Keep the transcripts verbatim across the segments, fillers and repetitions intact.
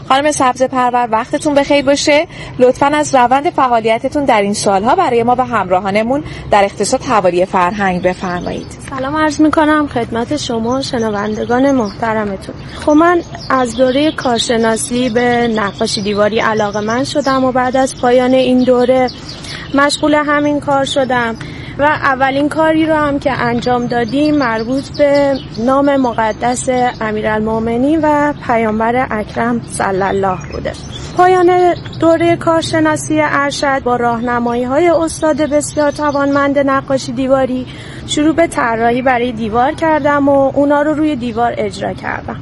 خانم سبزه پرور وقتتون بخیر باشه. لطفاً از روند فعالیتتون در این سالها برای ما و همراهانمون در اقتصاد حوالی فرهنگ بفرمایید. سلام عرض میکنم خدمت شما شنوندگان محترمتون. خب من از دوره کارشناسی به نقاشی دیواری علاقه‌مند شدم و بعد از پایان این دوره مشغول همین کار شدم و اولین کاری رو هم که انجام دادیم مربوط به نام مقدس امیرالمومنین و پیامبر اکرم صلی الله بوده. پایان دوره کارشناسی ارشد با راهنمایی‌های استاد بسیار توانمند نقاشی دیواری شروع به طراحی برای دیوار کردم و اونا رو روی دیوار اجرا کردم.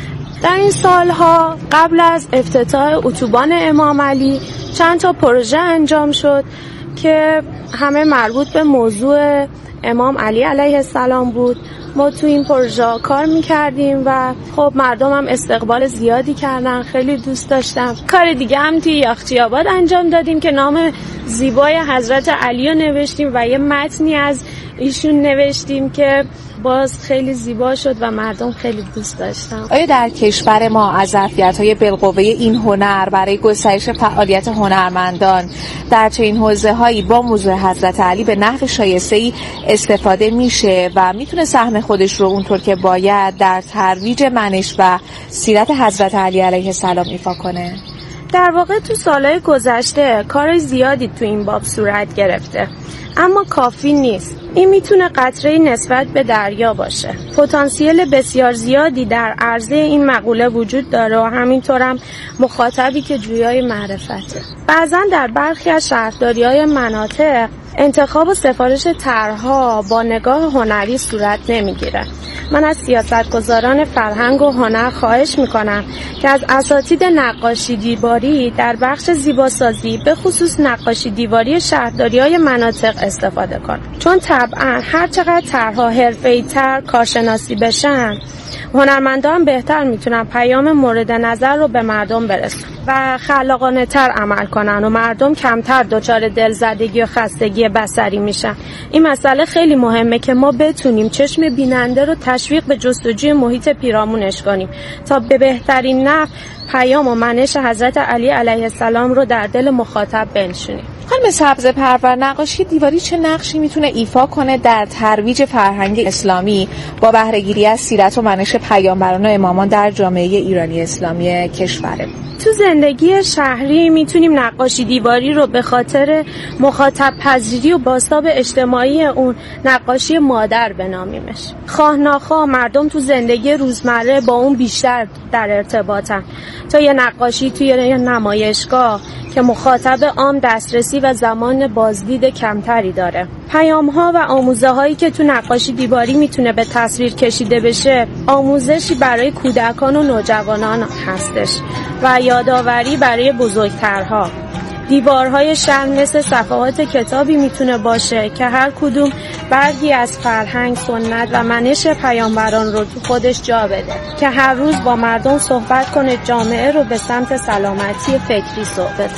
در این سالها قبل از افتتاح اتوبان امام علی چند تا پروژه انجام شد که همه مربوط به موضوع امام علی علیه السلام بود. ما تو این پروژه کار میکردیم و خب مردم هم استقبال زیادی کردن، خیلی دوست داشتم. کار دیگه هم توی یاخچی آباد انجام دادیم که نام زیبای حضرت علی رو نوشتیم و یه متنی از ایشون نوشتیم که باز خیلی زیبا شد و مردم خیلی دوست داشتن. آیا در کشور ما از ظرفیت‌های بالقوه این هنر برای گسترش فعالیت هنرمندان در چنین حوزه‌هایی با موضوع حضرت علی به نحو شایسته‌ای استفاده میشه و میتونه سهم خودش رو اونطور که باید در ترویج منش و سیرت حضرت علی علیه السلام ایفا کنه؟ در واقع تو سالهای گذشته کار زیادی تو این باب صورت گرفته، اما کافی نیست. این میتونه قطره نسبت به دریا باشه. پتانسیل بسیار زیادی در عرضه این مقوله وجود داره و همینطورم مخاطبی که جویای معرفته. بعضا در برخی از شهرداری‌های مناطق انتخاب و سفارش طرح‌ها با نگاه هنری صورت نمیگیره. من از سیاستگزاران فرهنگ و هنر خواهش میکنم که از اساتید نقاشی دیواری در بخش زیباسازی به خصوص نقاشی دیواری شهرداری‌های مناطق استفاده کنن، چون طبعا هر چقدر طرح‌ها حرفه‌ای‌تر کارشناسی بشن هنرمندان بهتر میتونن پیام مورد نظر رو به مردم برسونن و خلاقانه تر عمل کنن و مردم کمتر دچار دلزدگی و خستگی بصری میشن. این مسئله خیلی مهمه که ما بتونیم چشم بیننده رو تشویق به جستجوی محیط پیرامونش کنیم تا به بهترین نحو پیام و منش حضرت علی علیه السلام رو در دل مخاطب بنشونیم. خانم سبزه پرور، نقاشی دیواری چه نقشی میتونه ایفا کنه در ترویج فرهنگ اسلامی با بهره‌گیری از سیرت و منش پیامبران و امامان در جامعه ایرانی اسلامی کشوره؟ تو زندگی شهری میتونیم نقاشی دیواری رو به خاطر مخاطب پذیری و بازتاب اجتماعی اون نقاشی مادر بنامیمش. خواه ناخواه مردم تو زندگی روزمره با اون بیشتر در ارتباطن تا یه نقاشی توی یه نمایشگاه که مخاطب عام دسترسی و زمان بازدید کمتری داره. پیام‌ها و آموزه‌هایی که تو نقاشی دیواری میتونه به تصویر کشیده بشه آموزشی برای کودکان و نوجوانان هستش و یادآوری برای بزرگترها. دیوارهای شهر مثل صفحات کتابی میتونه باشه که هر کدوم برگی از فرهنگ، سنت و منش پیامبران رو تو خودش جا بده که هر روز با مردم صحبت کنه، جامعه رو به سمت سلامتی فکری سوق بده.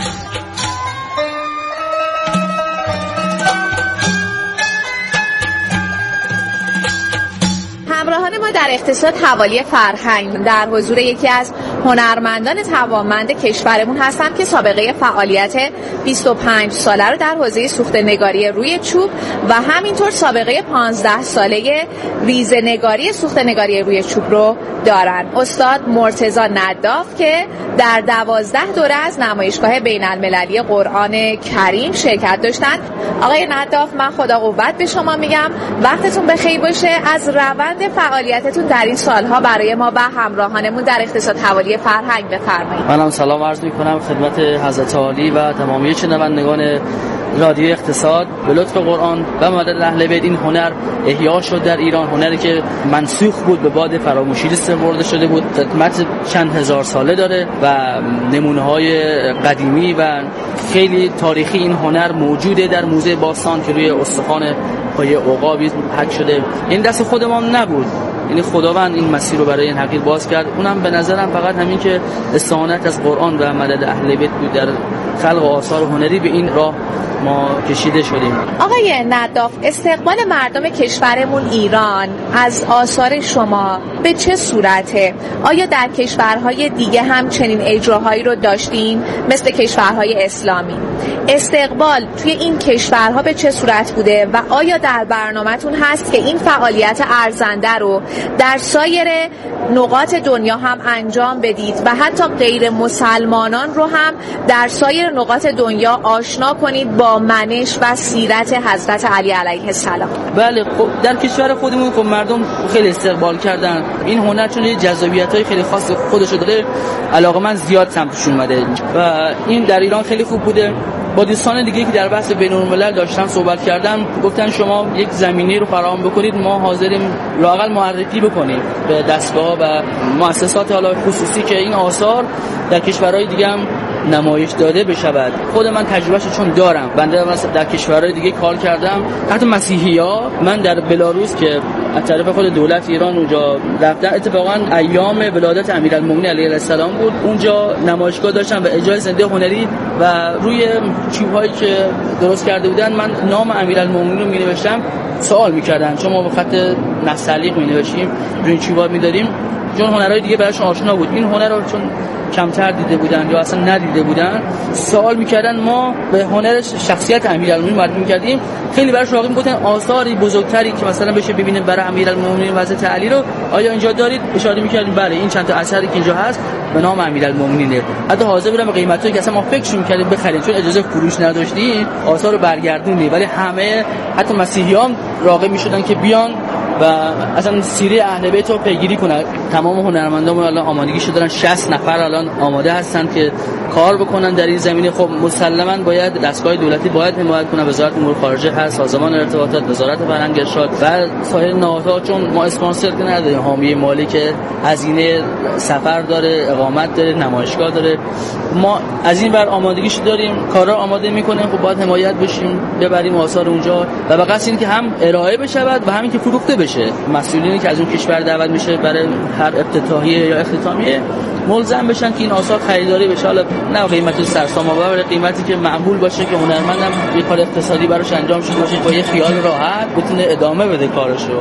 همراهان ما در اقتصاد حوالی فرهنگ در حضور یکی از هنرمندان توانمند کشورمون هستم که سابقه فعالیت بیست و پنج ساله رو در حوزه سوخته‌نگاری روی چوب و همینطور سابقه پانزده ساله ریزه‌نگاری سوخته‌نگاری روی چوب رو دارن. استاد مرتضی نداف که در دوازده دوره از نمایشگاه بین‌المللی قرآن کریم شرکت داشتن. آقای نداف، من خدا قوت به شما میگم، وقتتون بخیر باشه. از روند فعالیتتون در این سالها برای ما و همراهانمون در اقتصاد حوالی فرهنگ بفرمایید. منم سلام عرض می‌کنم خدمت حضرت عالی و تمامی شنوندگان رادیو اقتصاد. به لطف قرآن و مدد اهل بیت این هنر احیا شد در ایران، هنری که منسوخ بود به باد فراموشی سپرده شده بود، قدمت چند هزار ساله داره و نمونه‌های قدیمی و خیلی تاریخی این هنر موجوده در موزه باستان که روی استخوان پای عقابی حک شده. این دست خودمان نبود، یعنی خداوند این مسیر رو برای این حقیر باز کرد. اونم به نظرم فقط همین که استعانت از قرآن و مدد اهل بیت بود در خلق آثار هنری به این راه ما کشیده شدیم. آقای نداف، استقبال مردم کشورمون ایران از آثار شما به چه صورته؟ آیا در کشورهای دیگه هم چنین اجراهایی رو داشتین مثل کشورهای اسلامی؟ استقبال توی این کشورها به چه صورت بوده و آیا در برنامه‌تون هست که این فعالیت ارزنده رو در سایر نقاط دنیا هم انجام بدید و حتی غیر مسلمانان رو هم در سایر نقاط دنیا آشنا کنید با منش و سیرت حضرت علی علیه السلام؟ بله، خب در کشور خودمون خب مردم خیلی استقبال کردن این هنر، چون یه جذابیت‌های خیلی خاص خودشو داره، علاقه‌مند زیاد سمتش اومده و این در ایران خیلی خوب بوده. با دوستان دیگه که در بحث بین‌الملل داشتم صحبت کردم، گفتن شما یک زمینه رو فراهم بکنید، ما حاضریم لااقل معرفی بکنیم به دستگاه و مؤسسات حالا خصوصی که این آثار در کشورهای دیگه هم نمایش داده بشود. خود من تجربهشو چون دارم، بنده مثلا در کشورهای دیگه کار کردم، حتی مسیحی‌ها. من در بلاروس که از طرف خود دولت ایران اونجا رفتن، اتفاقا ایام ولادت امیرالمومنین علیه السلام بود، اونجا نمایشگاه داشتن و اجرای زنده هنری و روی چوب‌هایی که درست کرده بودن من نام امیرالمومنین رو می‌نوشتم، سوال می‌کردن چون ما به خط نستعلیق می‌نوشیم روی این چوب‌ها می‌داریم، چون هنرهای دیگه براشون آشنا بود. این هنر رو چون کمتر دیده بودن یا اصلا ندیده بودن، سوال میکردن. ما به هنر شخصیت امیرالمومنین معرفی میکردیم، خیلی براش واقعی بودن آثاری بزرگتری که مثلا بشه ببینیم برای امیرالمومنین و حضرت علی رو آیا اینجا دارید، اشاره میکردیم بله این چند تا اثری که اینجا هست به نام امیرالمومنینه. حتی حاضر بودن به قیمتایی که اصلا ما فکر میکردیم بخریم، چون اجازه فروش نداشتیم، آثار رو برگردونیم، ولی همه حتی مسیحیان راغب میشدن که بیان و اصلا سیره اهل بیت رو پیگیری کنن. تمام هنرمندان الان آمادگیشو دارن، شصت نفر الان آماده هستن که کار بکنن در این زمینه. خب مسلماً باید دستگاه دولتی باید حمایت کنه، وزارت امور خارجه هست، سازمان ارتباطات، وزارت فرهنگ ارشاد و سایر نهادها، چون ما اسپانسر که نداریم، حامی مالی که هزینه سفر داره، اقامت داره، نمایشگاه داره. ما از این ور آمادگیشو داریم، کارا آماده میکنیم، خب باید حمایت بشیم، ببریم آثار اونجا و به قصد این که هم ارائه بشه و همین که فروخته بشه. مسئولینی که از اون کشور دعوت میشه برای هر افتتاحیه یا اختتامیه ملزم بشن که این آثار خریداری بشه، حالا نه قیمت سرسام آور، قیمتی که معقول باشه که هنرمندم یه کار اقتصادی براش انجام شده باشه، با یه خیال راحت بتونه ادامه بده کارشو.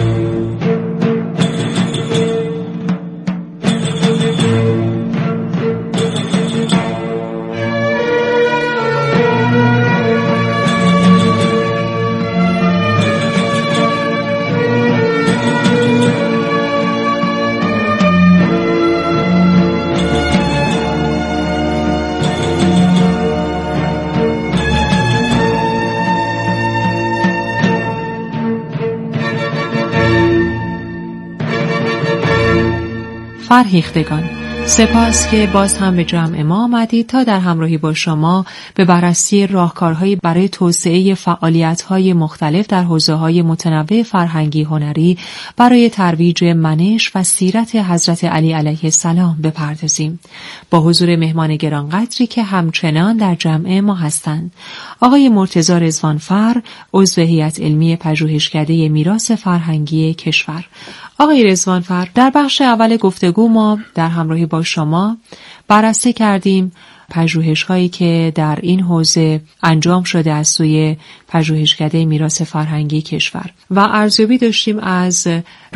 فرهیختگان، سپاس که باز هم به جمع ما آمدید تا در همراهی با شما به بررسی راهکارهایی برای توسعه فعالیت‌های مختلف در حوزه‌های متنوع فرهنگی هنری برای ترویج منش و سیرت حضرت علی علیه السلام بپردازیم. با حضور مهمان گرانقدری که همچنان در جمع ما هستند: آقای مرتضی رضوانفر، عضو هیئت علمی پژوهشکده میراث فرهنگی کشور. آقای رضوانفر، در بخش اول گفتگو ما در همراهی با شما بررسی کردیم پژوهش‌هایی که در این حوزه انجام شده از سوی پژوهشکده میراث فرهنگی کشور و ارزیابی داشتیم از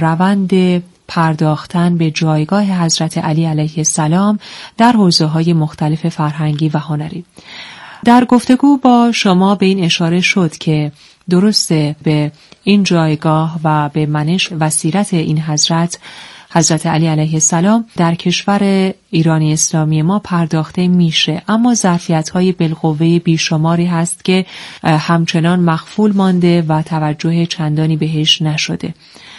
روند پرداختن به جایگاه حضرت علی علیه السلام در حوزه‌های مختلف فرهنگی و هنری. در گفتگو با شما به این اشاره شد که درسته به این جایگاه و به منش و سیرت این حضرت حضرت علی علیه السلام در کشور ایرانی اسلامی ما پرداخته میشه، اما ظرفیت‌های بالقوه بیشماری هست که همچنان مخفول مانده و توجه چندانی بهش نشده.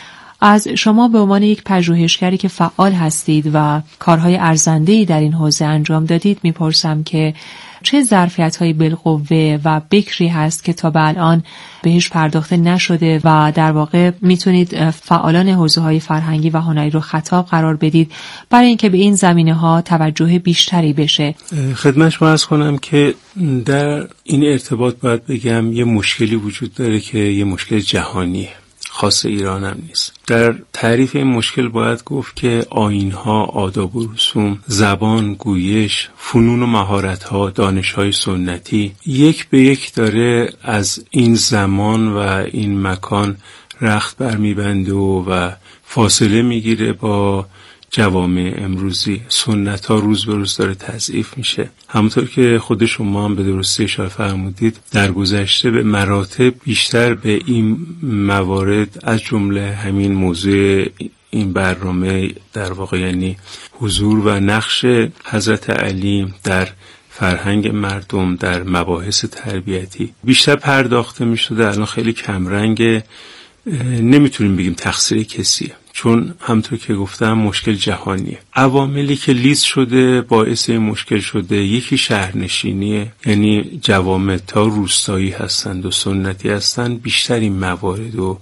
از شما به عنوان یک پژوهشگری که فعال هستید و کارهای ارزنده‌ای در این حوزه انجام دادید میپرسم که چه ظرفیت‌های بالقوه و بکری هست که تا به الان بهش پرداخته نشده و در واقع میتونید فعالان حوزه‌های فرهنگی و هنری رو خطاب قرار بدید برای اینکه به این زمینه‌ها توجه بیشتری بشه. خدمت شما عرض کنم که در این ارتباط باید بگم یه مشکلی وجود داره که یه مشکل جهانیه. خاص ایران هم نیست. در تعریف این مشکل باید گفت که آیین‌ها، آداب و رسوم، زبان، گویش، فنون و مهارت‌ها، دانش‌های سنتی یک به یک داره از این زمان و این مکان رخت برمی‌بنده و فاصله میگیره با جوامع امروزی. سنت ها روز به روز داره تضعیف میشه. همونطور که خود شما هم به درستی اشاره فرمودید، در گذشته به مراتب بیشتر به این موارد از جمله همین موضوع این برنامه در واقع یعنی حضور و نقش حضرت علی در فرهنگ مردم در مباحث تربیتی بیشتر پرداخته میشده. الان خیلی کمرنگ، نمیتونیم بگیم تقصیر کسیه، چون همونطور که گفتم مشکل جهانیه. عواملی که لیست شده باعث این مشکل شده، یکی شهرنشینیه، یعنی جوامع تا روستایی هستند و سنتی هستند بیشتر این موارد رو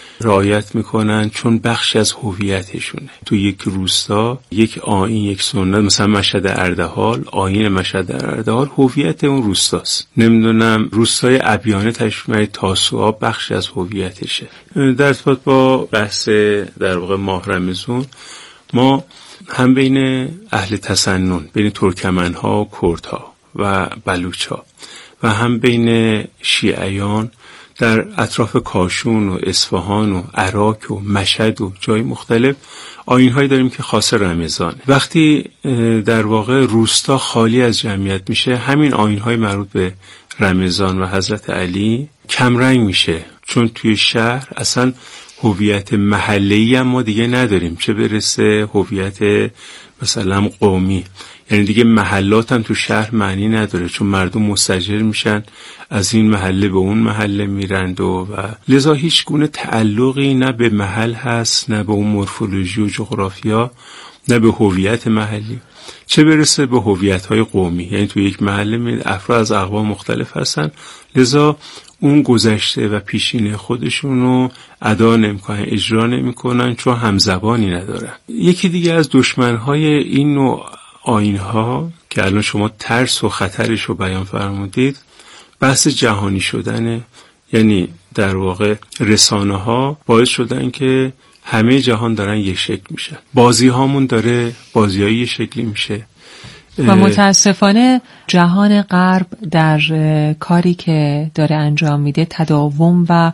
رعایت میکنن، چون بخشی از هویتشونه. تو یک روستا یک آیین، یک سنت، مثلا مشهد اردهال، آیین مشهد اردهال هویت اون روستاست. نمیدونم روستای ابیانه تشمیع تاسوعا بخشی از هویتشه. در ارتباط با بحث در واقع ماه رمضان، ما هم بین اهل تسنن، بین ترکمنها و کردها و بلوچها و هم بین شیعیان در اطراف کاشون و اصفهان و عراق و مشهد و جای مختلف آیین‌هایی داریم که خاص رمضان. وقتی در واقع روستا خالی از جمعیت میشه، همین آیین‌های مربوط به رمضان و حضرت علی کمرنگ میشه، چون توی شهر اصلا هویت محله‌ای هم ما دیگه نداریم، چه برسه هویت مثلا قومی. یعنی دیگه محلات هم تو شهر معنی نداره، چون مردم مستاجر میشن، از این محله به اون محله میرند و, و لذا هیچ گونه تعلقی نه به محل هست، نه به اون مورفولوژی و جغرافیا، نه به هویت محلی، چه برسه به هویت‌های قومی. یعنی تو یک محله می افراد از اقوام مختلف هستن، لذا اون گذشته و پیشینه خودشونو ادا نمی‌کنن، اجرا نمی‌کنن، چون همزبانی ندارن. یکی دیگه از دشمن‌های این نوع آیین‌ها که الان شما ترس و خطرش رو بیان فرمودید، بحث جهانی شدنه. یعنی در واقع رسانه‌ها باعث شدن که همه جهان دارن یک شکل میشن، بازی هامون داره بازیایی یک شکلی میشه و متاسفانه جهان غرب در کاری که داره انجام میده تداوم و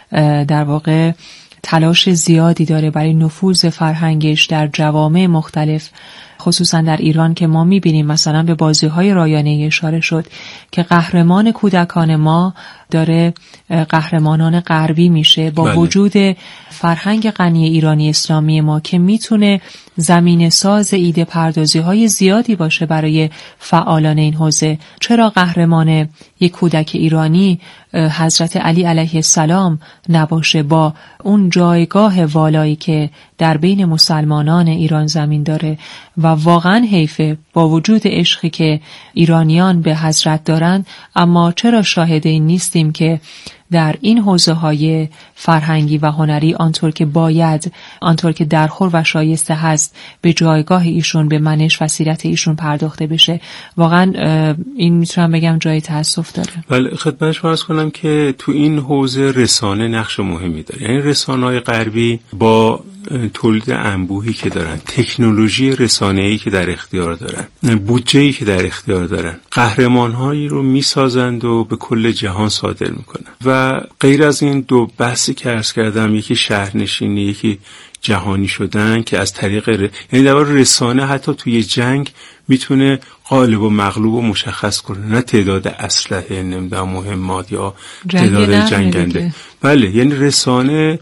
در واقع تلاش زیادی داره برای نفوذ فرهنگش در جوامع مختلف، خصوصا در ایران که ما میبینیم مثلا به بازی‌های رایانه‌ای اشاره شد که قهرمان کودکان ما داره قهرمانان غربی میشه، با بله. وجود فرهنگ غنی ایرانی اسلامی ما که میتونه زمینه ساز ایده پردازی های زیادی باشه برای فعالان این حوزه. چرا قهرمان یک کودک ایرانی حضرت علی علیه السلام نباشه، با اون جایگاه والایی که در بین مسلمانان ایران زمین داره؟ و واقعا حیفه با وجود عشقی که ایرانیان به حضرت دارن، اما چرا شاهد این نیستیم که در این حوزه های فرهنگی و هنری آنطور که باید، آنطور که درخور و شایسته هست به جایگاه ایشون، به منش و سیرت ایشون پرداخته بشه. واقعا این میتونم بگم جای تأسف داره. بله، خدمتش عرض کنم که تو این حوزه رسانه نقش مهمی داره. یعنی رسانه‌های غربی با تولید انبوهی که دارن، تکنولوژی رسانه‌ای که در اختیار دارن، بودجه‌ای که در اختیار دارن، قهرمان‌هایی رو میسازند و به کل جهان صادر میکنن. و غیر از این دو بحثی که عرض کردم، یکی شهرنشینی، یکی جهانی شدن، که از طریق ر... یعنی در واقع رسانه حتی توی جنگ میتونه غالب و مغلوب و مشخص کنه، نه تعداد اسلحه، نمیدونم مهمات یا تعداد جنگنده. بله، یعنی رسانه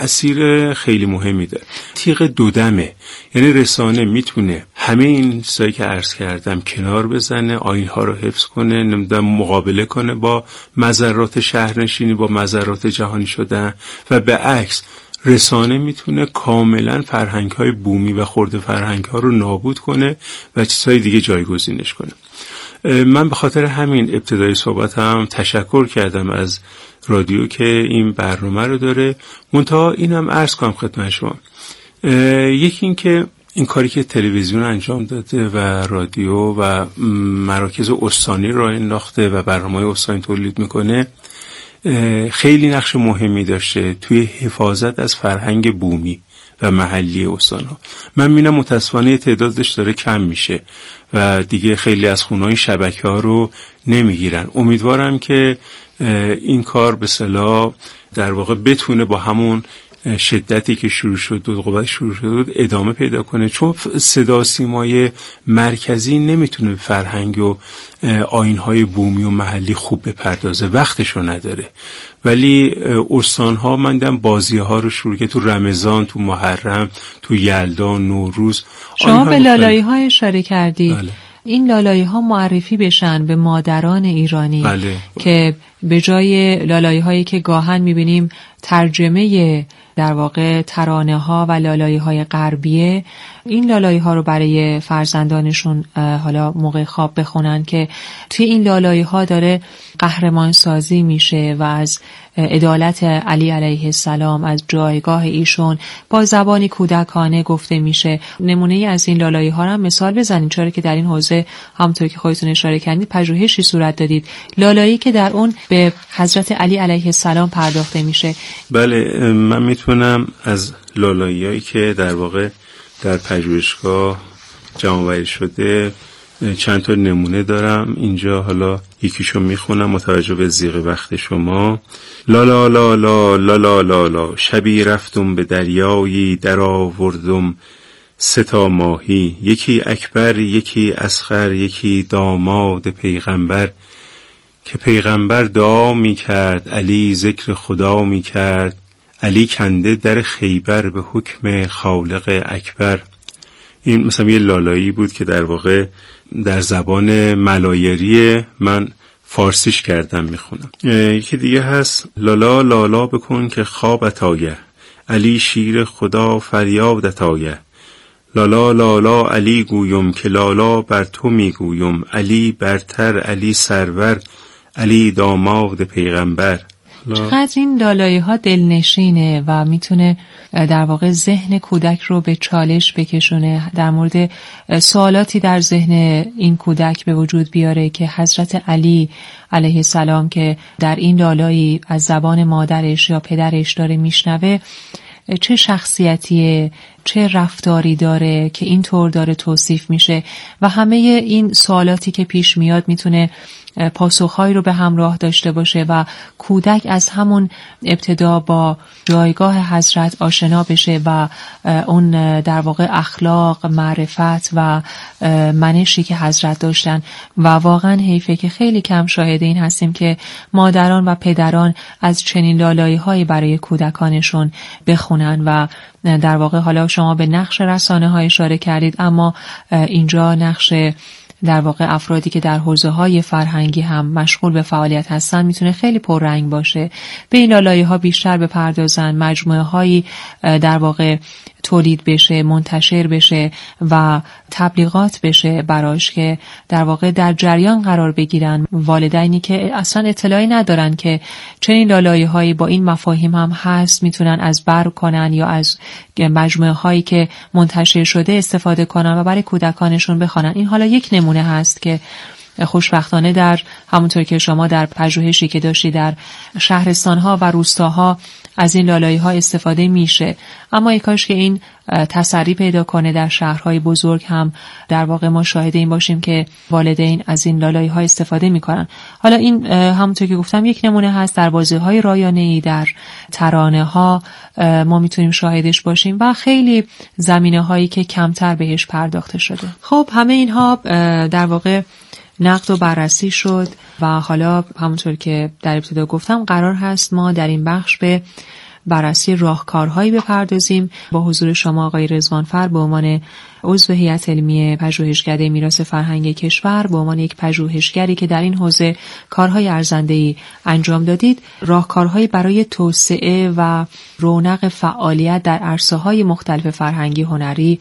تأثیر خیلی مهمی داره. تیغ دودمه، یعنی رسانه میتونه همه این چیزایی که عرض کردم کنار بزنه، آیین‌ها رو حفظ کنه، نمیدونم مقابله کنه با مضرات شهرنشینی، با مضرات جهانی شدن، و به عکس رسانه میتونه کاملا فرهنگ‌های بومی و خرد فرهنگ‌ها رو نابود کنه و چیزهای دیگه جایگزینش کنه. من به خاطر همین ابتدای صحبتم تشکر کردم از رادیو که این برنامه رو داره. منتها اینم عرض کنم خدمت شما، یکی این که این کاری که تلویزیون انجام داده و رادیو و مراکز استانی را انداخته و برنامه‌های استانی تولید میکنه، خیلی نقش مهمی داشته توی حفاظت از فرهنگ بومی و محلی استان‌ها. من می‌بینم متأسفانه تعدادش داره کم میشه و دیگه خیلی از خونه‌های شبکه‌ها رو نمیگیرن. امیدوارم که این کار به اصطلاح در واقع بتونه با همون شدتی که شروع شد و قوت شروع شد ادامه پیدا کنه، چون صدا سیمای مرکزی نمیتونه فرهنگ و آیین‌های بومی و محلی خوب بپردازه، وقتشو نداره. ولی استان‌ها من دیدم بازی‌ها رو شروع که تو رمضان، تو محرم، تو یلدا، نوروز. شما به لالایی‌ها اشاره کردید. بله. این لالایی‌ها معرفی بشن به مادران ایرانی. بله. که به جای لالایی‌هایی که گاهن می‌بینیم ترجمه در واقع ترانه ها و لالایی های غربیه، این لالایی ها رو برای فرزندانشون حالا موقع خواب بخونن که توی این لالایی ها داره قهرمان سازی میشه و از عدالت علی علیه السلام، از جایگاه ایشون با زبانی کودکانه گفته میشه. نمونه ای از این لالایی ها هم مثال بزنید، چرا که در این حوزه همونطور که خودتون اشاره کردید پژوهشی صورت دادید، لالایی که در اون به حضرت علی علیه السلام پرداخته میشه. بله، من میتونم از لالایی‌هایی که در واقع در پژوهشگاه جمع‌آوری شده چند تا نمونه دارم اینجا، حالا یکیشو میخونم متوجه به ضیق وقت شما. لا لا لا لا لا لا لا لا شبی رفتم به دریایی در آوردم سه تا ماهی، یکی اکبر، یکی اصغر، یکی داماد پیغمبر، که پیغمبر دعا می کرد، علی ذکر خدا می کرد، علی کنده در خیبر به حکم خالق اکبر. این مثلا یه لالایی بود که در واقع در زبان ملایری من فارسیش کردم میخونم. یکی دیگه هست لالا لالا بکن که خوابت آیه، علی شیر خدا فریادت آیه، لالا لالا علی گویم که لالا بر تو میگویم، علی برتر، علی سرور، علی داماد پیغمبر. چقدر این لالایی ها دلنشینه و میتونه در واقع ذهن کودک رو به چالش بکشونه، در مورد سوالاتی در ذهن این کودک به وجود بیاره که حضرت علی علیه السلام که در این لالایی از زبان مادرش یا پدرش داره میشنوه چه شخصیتیه، چه رفتاری داره که اینطور داره توصیف میشه و همه این سوالاتی که پیش میاد میتونه پاسخهایی رو به همراه داشته باشه و کودک از همون ابتدا با جایگاه حضرت آشنا بشه و اون در واقع اخلاق، معرفت و منشی که حضرت داشتن. و واقعا حیفه که خیلی کم شاهد این هستیم که مادران و پدران از چنین لالایی‌هایی برای کودکانشون بخونن و در واقع حالا شما به نقش رسانه ها اشاره کردید، اما اینجا نقش در واقع افرادی که در حوزه‌های فرهنگی هم مشغول به فعالیت هستن میتونه خیلی پررنگ باشه. به این لالایی‌ها بیشتر بپردازن، مجموعه‌هایی در واقع تولید بشه، منتشر بشه و تبلیغات بشه براش که در واقع در جریان قرار بگیرن والدینی که اصلا اطلاعی ندارن که چنین لالایی‌هایی با این مفاهیم هم هست، میتونن از بر کنن یا از مجموعه‌هایی که منتشر شده استفاده کنن و برای کودکانشون بخوانن. این حالا یک نمونه هست که خوشبختانه در همونطور که شما در پژوهشی که داشتی در شهرستان‌ها و روستاها از این لالایی‌ها استفاده میشه، اما ای کاش که این تسری پیدا کنه در شهرهای بزرگ هم در واقع ما شاهد این باشیم که والدین از این لالایی‌ها استفاده میکنن. حالا این همونطور که گفتم یک نمونه هست، در بازی‌های رایانه‌ای، در ترانه‌ها ما میتونیم شاهدش باشیم و خیلی زمینه‌هایی که کمتر بهش پرداخته شده. خب همه اینها در واقع نقد و بررسی شد و حالا همونطور که در ابتدا گفتم قرار هست ما در این بخش به بررسی راهکارهایی بپردازیم با حضور شما آقای رضوانفر به عنوان عضو هیئت علمی پژوهشکده میراث فرهنگی کشور، به عنوان یک پژوهشگری که در این حوزه کارهای ارزنده‌ای انجام دادید، راهکارهایی برای توسعه و رونق فعالیت در عرصه‌های مختلف فرهنگی هنری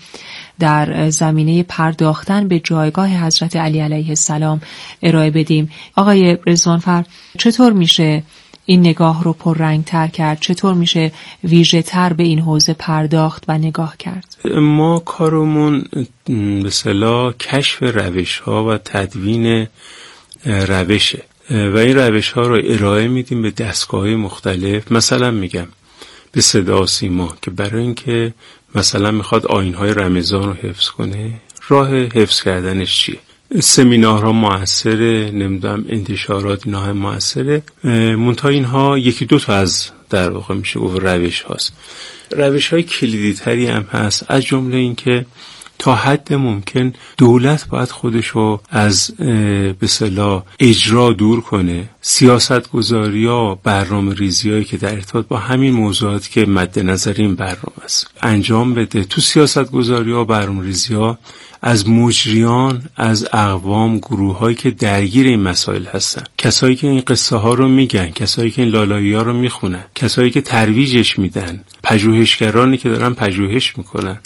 در زمینه پرداختن به جایگاه حضرت علی علیه السلام ارائه بدیم. آقای رضوانفر، چطور میشه این نگاه رو پررنگ‌تر کرد؟ چطور میشه ویژه‌تر به این حوزه پرداخت و نگاه کرد؟ ما کارمون به اصطلاح کشف روش‌ها و تدوین روشه. و این روش ها رو ارائه میدیم به دستگاه‌های مختلف. مثلا میگم به صدا و سیما که برای اینکه مثلا میخواد آیین‌های رمضان رو حفظ کنه، راه حفظ کردنش چیه؟ سمینارها موثره، نمیدونم انتشارات اینا هم موثره، منتها اینها یکی دو تا از در واقع میشه گفت روش هاست. روش های کلیدی تری هم هست، از جمله این که تا حد ممکن دولت باید خودشو از به اصطلاح اجرا دور کنه، سیاست گذاری ها، برنامه ریزی هایی که در ارتباط با همین موضوعات که مد نظر این برنامه است انجام بده. تو سیاست گذاری ها، برنامه ریزی ها از مجریان، از اقوام، گروه هایی که درگیر این مسائل هستن، کسایی که این قصه ها رو میگن، کسایی که این لالایی ها رو میخونن، کسایی که ترویجش میدن، پژوهشگرانی که دارن پژوهش میکنن،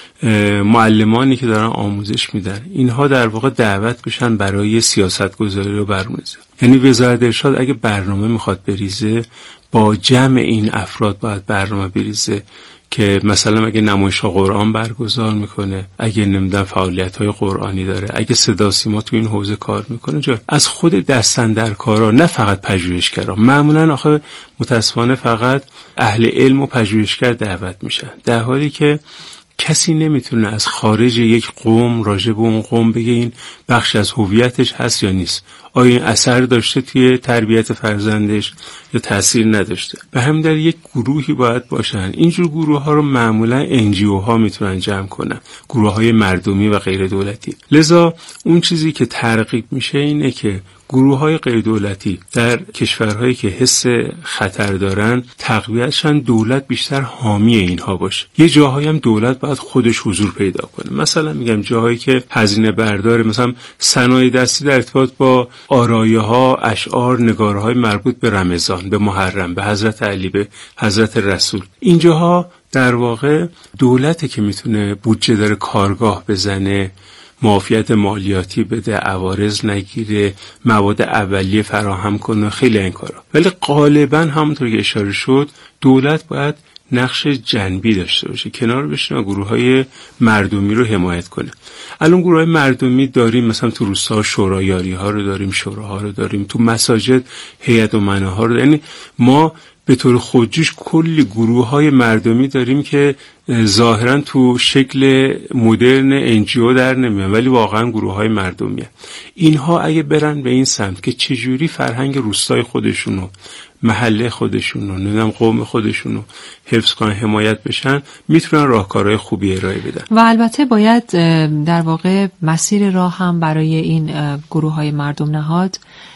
معلمانی که دارن آموزش میدن، اینها در واقع دعوت بشن برای سیاست گذاری و برنامه‌ریزی. یعنی وزارت ارشاد اگه برنامه میخواد بریزه، با جمع این افراد باید برنامه بریزه که مثلا اگه نمایش‌ها قرآن برگزار میکنه، اگه نمیدونم فعالیت‌های قرآنی داره، اگه صدا سیما تو این حوزه کار میکنه، جا از خود دستاندرکارا، نه فقط پژوهشگرا. معمولا آخه متاسفانه فقط اهل علم و پژوهشگر دعوت میشن، در حالی که کسی نمیتونه از خارج یک قوم راجع به اون قوم بگه این بخش از هویتش هست یا نیست، آیا این اثر داشته توی تربیت فرزندش یا تأثیر نداشته. به همین دلیل یک گروهی باید باشن. اینجور گروه ها رو معمولا ان جی او ها میتونن جمع کنن، گروه های مردمی و غیر دولتی. لذا اون چیزی که ترغیب میشه اینه که گروه‌های غیر دولتی در کشورهایی که حس خطر دارن تقویتشن، دولت بیشتر حامی اینها باشه. یه جاهایی هم دولت باید خودش حضور پیدا کنه. مثلا میگم جاهایی که هزینه برداره، مثلا صنایع دستی در ارتباط با آرایه‌ها، اشعار، نگاره‌های مربوط به رمضان، به محرم، به حضرت علی، به حضرت رسول، اینجاها در واقع دولته که میتونه بودجه داره کارگاه بزنه، معافیت مالیاتی بده، عوارض نگیره، مواد اولیه فراهم کنه، خیلی این کارا. ولی غالبا همونطور که اشاره شد دولت باید نقش جنبی داشته باشه، کنار بشینه و گروه‌های مردمی رو حمایت کنه. الان گروه‌های مردمی داریم، مثلا تو روستا شورایاری ها رو داریم، شوراها رو داریم، تو مساجد هیئت امناها رو داریم. یعنی ما به طور خودجوش کلی گروه‌های مردمی داریم که ظاهراً تو شکل مدرن ان جی او در نمیان، ولی واقعاً گروه‌های مردمیه. اینها اگه برن به این سمت که چجوری فرهنگ روستای خودشونو، محله خودشونو، نمیدونم قوم خودشونو حفظ کنن، حمایت بشن، میتونن راهکارهای خوبی ارائه بدن. و البته باید در واقع مسیر راه هم برای این گروه‌های مردم نهاد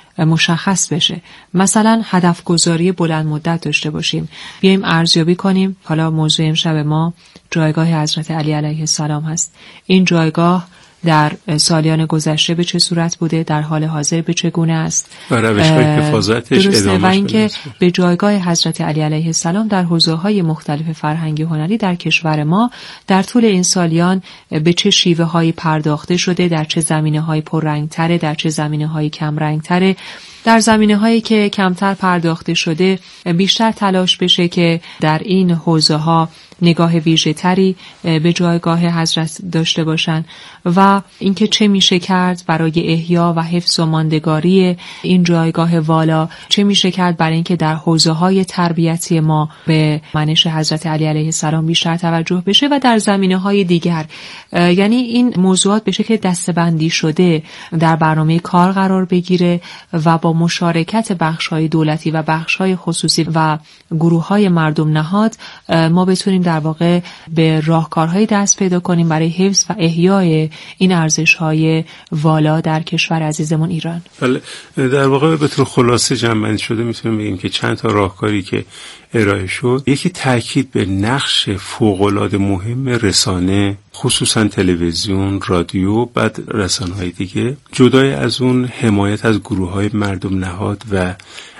مشخص بشه. مثلا هدف گذاری بلند مدت داشته باشیم، بیایم ارزیابی کنیم. حالا موضوع امشب ما جایگاه حضرت علی علیه السلام هست. این جایگاه در سالیان گذشته به چه صورت بوده، در حال حاضر به چگونه است و روش‌های حفاظتش، ادامه‌اش، و اینکه به جایگاه حضرت علی علیه السلام در حوزه‌های مختلف فرهنگی و هنری در کشور ما در طول این سالیان به چه شیوه‌هایی پرداخته شده، در چه زمینه‌های پررنگ‌تره، در چه زمینه‌های کم رنگ‌تره. در زمینه‌هایی که کمتر پرداخته شده بیشتر تلاش بشه که در این حوزه‌ها نگاه ویژه‌تری به جایگاه حضرت داشته باشن و اینکه چه میشه کرد برای احیا و حفظ و ماندگاری این جایگاه والا، چه میشه کرد برای اینکه در حوزه‌های تربیتی ما به منش حضرت علی علیه السلام بیشتر توجه بشه و در زمینه‌های دیگر. یعنی این موضوعات به شکل دسته‌بندی شده در برنامه کار قرار بگیره و با مشارکت بخش‌های دولتی و بخش‌های خصوصی و گروه‌های مردم نهاد ما بتونیم در واقع به راهکارهای دست پیدا کنیم برای حفظ و احیای این ارزش‌های والا در کشور عزیزمون ایران. بله، در واقع به طور خلاصه جمع‌بندی شده میتونیم بگیم که چند تا راهکاری که ارائه شد، یکی تاکید به نقش فوق‌العاده مهم رسانه، خصوصا تلویزیون، رادیو، بعد رسانه‌های دیگه، جدای از اون حمایت از گروه‌های مردم نهاد و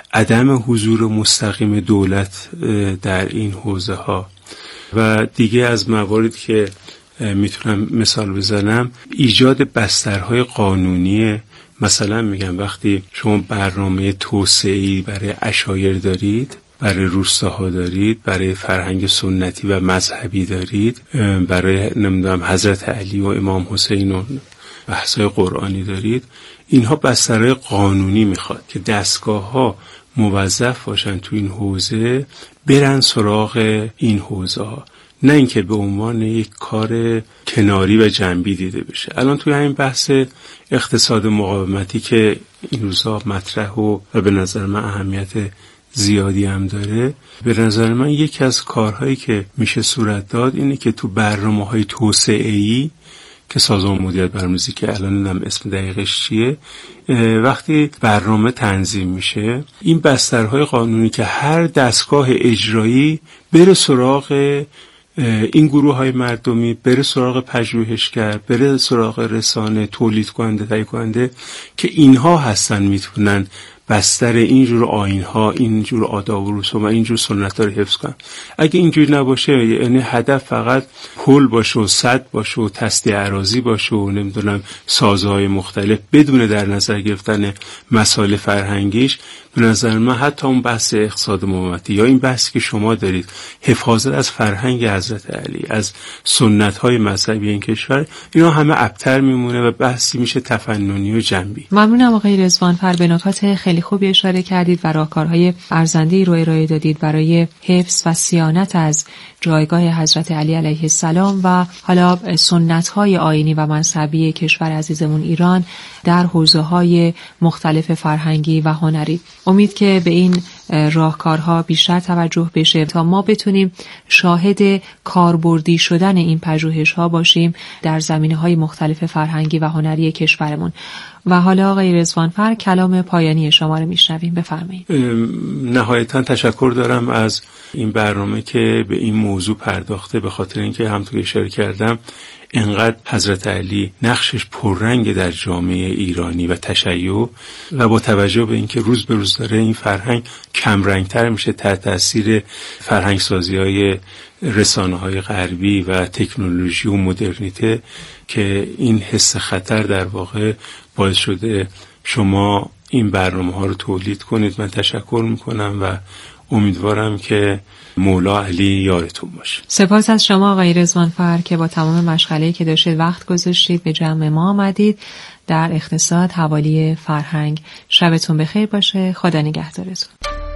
عدم حضور مستقیم دولت در این حوزه‌ها. و دیگه از مواردی که میتونم مثال بزنم، ایجاد بسترهای قانونی. مثلا میگم وقتی شما برنامه توسعه‌ای برای عشایر دارید، برای روستاها دارید، برای فرهنگ سنتی و مذهبی دارید، برای نمیدونم حضرت علی و امام حسین و بحث‌های قرآنی دارید، اینها بسترهای قانونی میخواد که دستگاه‌ها موظف باشن تو این حوزه برن سراغ این حوزه ها، نه اینکه به عنوان یک کار کناری و جنبی دیده بشه. الان توی همین بحث اقتصاد مقاومتی که این روزا مطرح و, و به نظر من اهمیت زیادی هم داره، به نظر من یکی از کارهایی که میشه صورت داد اینه که تو برنامه‌های توسعه‌ای که سازمان مدیریت برنامه‌ریزی که الان نمیدونم اسم دقیقش چیه، وقتی برنامه تنظیم میشه، این بسترهای قانونی که هر دستگاه اجرایی بره سراغ این گروه های مردمی، بره سراغ پژوهشگر، بره سراغ رسانه، تولید کننده، تهیه کننده، که اینها هستن میتونن بستر اینجور آیین‌ها، اینجور آداب و رسوم و اینجور سنت‌ها رو حفظ کنن. اگه اینجوری نباشه، یعنی هدف فقط پل باشه و سد باشه و تصدیه اراضی باشه و نمیدونم سازهای مختلف بدون در نظر گرفتن مسائل فرهنگیش، به نظر من حتی اون بحث اقتصاد مقاومتی یا این بحثی که شما دارید حفاظت از فرهنگ حضرت علی، از سنت‌های مذهبی این کشور، اینا همه ابتر میمونه و بحثی میشه تفننی و جنبی. ممنونم آقای رضوانفر، به نکات خیلی خوبی اشاره کردید و راهکارهای ارزنده‌ای رو ارائه دادید برای حفظ و صیانت از جایگاه حضرت علی علیه السلام و حالا سنت‌های آیینی و مذهبی کشور عزیزمون ایران در حوزه‌های مختلف فرهنگی و هنری. امید که به این راهکارها بیشتر توجه بشه تا ما بتونیم شاهد کاربردی شدن این پژوهش‌ها باشیم در زمینه‌های مختلف فرهنگی و هنری کشورمون. و حالا آقای رضوانفر، کلام پایانی شما رو میشنویم، بفرمایید. نهایتاً تشکر دارم از این برنامه که به این موضوع پرداخته، به خاطر اینکه همونطور اشاره کردم انقدر حضرت علی نقشش پررنگ در جامعه ایرانی و تشیع، و با توجه به اینکه روز به روز داره این فرهنگ کم رنگتر میشه تحت تاثیر فرهنگ سازی های رسانه های غربی و تکنولوژی و مدرنیته، که این حس خطر در واقع باعث شده شما این برنامه ها رو تولید کنید. من تشکر میکنم و امیدوارم که مولا علی یارتون باشه. سپاس از شما آقای رضوانفر که با تمام مشغله‌ای که داشتید وقت گذاشتید به جمع ما آمدید در اقتصاد حوالی فرهنگ. شبتون بخیر باشه. خدا نگهدارتون.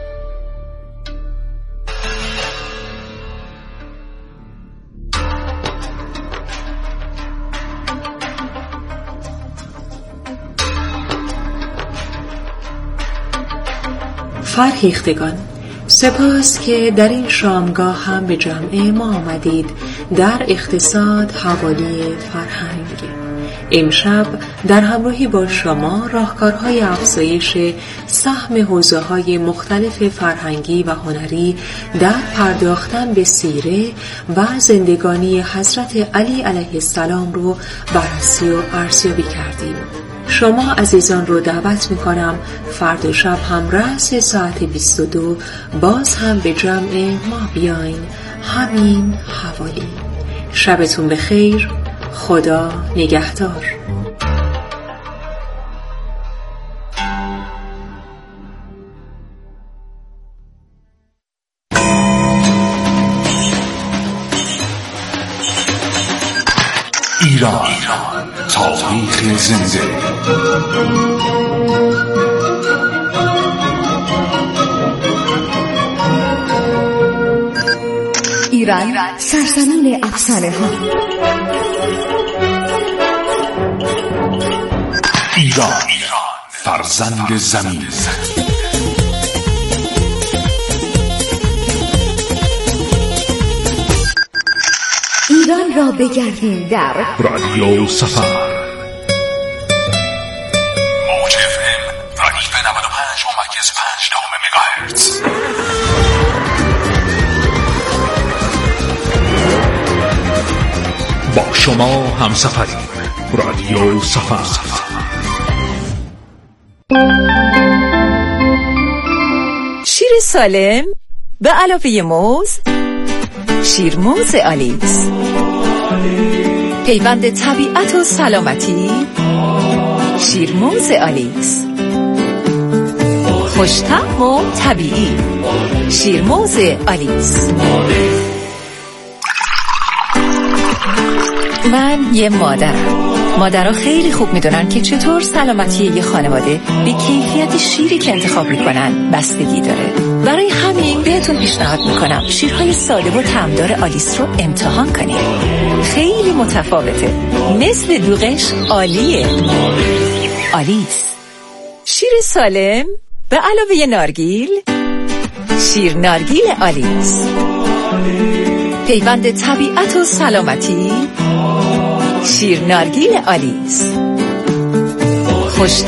فرهیختگان، سپاس که در این شامگاه هم به جمع ما آمدید در اقتصاد حوالی فرهنگ. امشب در همراهی با شما راهکارهای افزایش سهم حوزه‌های مختلف فرهنگی و هنری در پرداختن به سیره و زندگانی حضرت علی علیه السلام رو بررسی و ارزیابی کردیم. شما عزیزان رو دعوت میکنم فردا شب هم رأس ساعت بیست و دو باز هم به جمع ما بیاین، همین حوالی. شبتون بخیر. خدا نگهدار. ایران، تاریخ زنده. ایران، سرزمین افسانه ها. ایران، فرزند زمین. ایران را بگردیم در رادیو سفر. موج اف ام ردیف نود و پنج و مرکز پنج دهم مگاهرتز. با شما هم سفریم. رادیو سفر. شیر سالم به علاوه موز، شیرموز آلیس، پیوند طبیعت و سلامتی، شیرموز آلیس، خوش‌طعم و طبیعی، شیرموز آلیس. من یه مادرم مادرها خیلی خوب میدونن که چطور سلامتی یه خانواده به کیفیت شیری که انتخاب میکنن بستگی داره. برای همین بهتون پیشنهاد میکنم شیرهای ساده و طعمدار آلیس رو امتحان کنید. خیلی متفاوته، مثل دوغش عالیه. آلیس، شیر سالم به علاوه نارگیل. شیر نارگیل آلیس، پیوند طبیعت و سلامتی. شیر نارگیل آلیس، خوش